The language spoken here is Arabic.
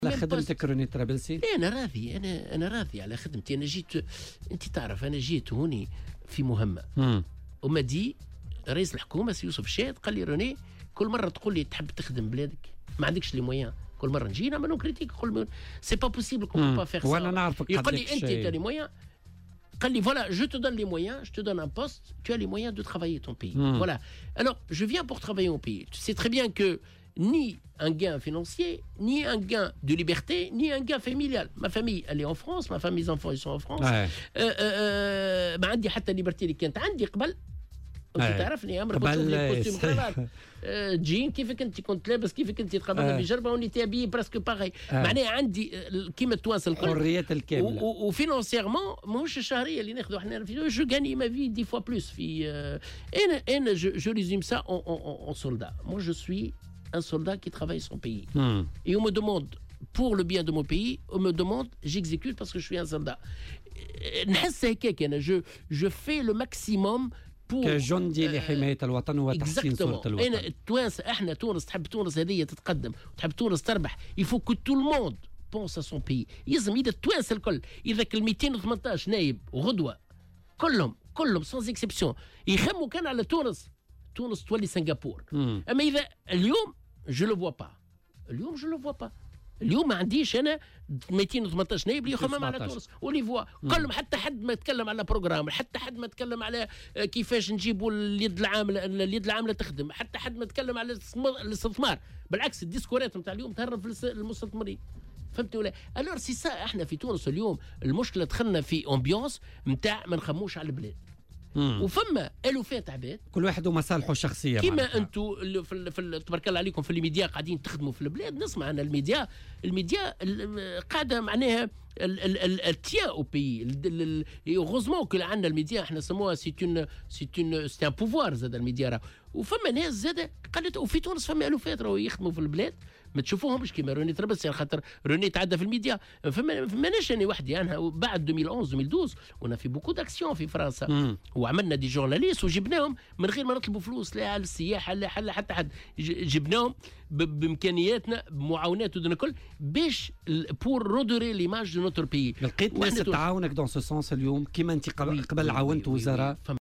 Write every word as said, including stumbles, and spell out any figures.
على خدمتك روني طرابلسي؟ لا انا راضي، انا انا راضي على خدمتي. انا جيت، انت تعرف انا جيت هوني في مهمه مم. وما دي رئيس الحكومه سي يوسف شاد قال لي روني كل مره تقول لي تحب تخدم بلادك ما عندكش لي مويان، كل مره نجي نعملوا كريتيك نقول سي با بوسيبل كون با فيغ سا. وانا نعرفك يقول لي انت تاع لي مويان، قال لي voilà je te donne les moyens, je te donne un poste, tu as les moyens de travailler ton pays. Mmh. Voilà. Alors je viens pour travailler au pays. Tu sais très bien que ni un gain financier, ni un gain de liberté, ni un gain familial. Ma famille, elle est en France, ma famille, mes enfants, ils sont en France. Ouais. Euh, euh, ما عندي حتى الليبرتي اللي كانت عندي قبل. انت تعرفني امر كوستيم جين كيفك انت كنت لابس كيفك انت تقابلنا بجربه وني تابي برسك باغي. معناها عندي كيما التوانسه الكل حريه الكامله وفينونسيرمون ماهوش الشهريه اللي ناخذوا احنا في جو غاني ما في دي فوا بلوس في انا انا جو ريزوم سا اون سولدا. مو جو سوي un soldat qui travaille son pays. Mm. Et on me demande, pour le bien de mon pays, on me demande, j'exécute parce que je suis un soldat. Je, je fais le maximum pour... كجندي لحماية الوطن وتحسين صورة الوطن. أنا تونس احنا تونس تحب تونس هذه تتقدم وتحب تونس تربح. Il faut que tout le monde pense à son pays. يلزم إذا تونس الكل إذا كل مئتين وثمانية عشر نايب وغدوة كلهم كلهم sans exception يخموا كان على تونس، تونس تولي سنغافور. أما إذا اليوم je le vois pas. اليوم je le vois pas. اليوم ما عنديش انا مئتين وثمانية عشر نائب اللي يخمم على تونس واللي فوا كلهم، حتى حد ما يتكلم على بروجرام، حتى حد ما يتكلم على كيفاش نجيبوا اليد العامله اليد العامله تخدم، حتى حد ما يتكلم على الاستثمار. بالعكس الديسكورات نتاع اليوم تهرب في المستثمرين. فهمت ولا؟ الور سي سا احنا في تونس اليوم المشكله دخلنا في امبيونس نتاع ما نخموش على البلاد. مم. وفما الوفات عباد كل واحد ومصالحه الشخصيه كيما انتم في, في تبارك الله عليكم في الميديا قاعدين تخدموا في البلاد. نسمع ان الميديا الميديا قاعده معناها التيان او بي. هوزمون كل عندنا الميديا احنا سموها سي اون سي اون سي ان بوفوار زاد الميديا راه. وفما ناس زاد قالت وفي تونس فما الوفات راهو يخدموا في البلاد ما تشوفوهمش كيما روني طرابلسي على خاطر روني تعدى في الميديا. فما ماناش انا وحدي، انا بعد ألفين وأحد ألفين واحد عشر ونا في بوكو داكسيون في فرنسا مم. وعملنا دي جورناليست وجبناهم من غير ما نطلبوا فلوس لا على السياحه لا حتى حد، جبناهم بامكانياتنا بمعاونات ودنا كل باش بور رودوري ليماج دو نوتر بيي. لقيت ناس تعاونك دون سو سونس اليوم كيما انت قبل عاونت وزراء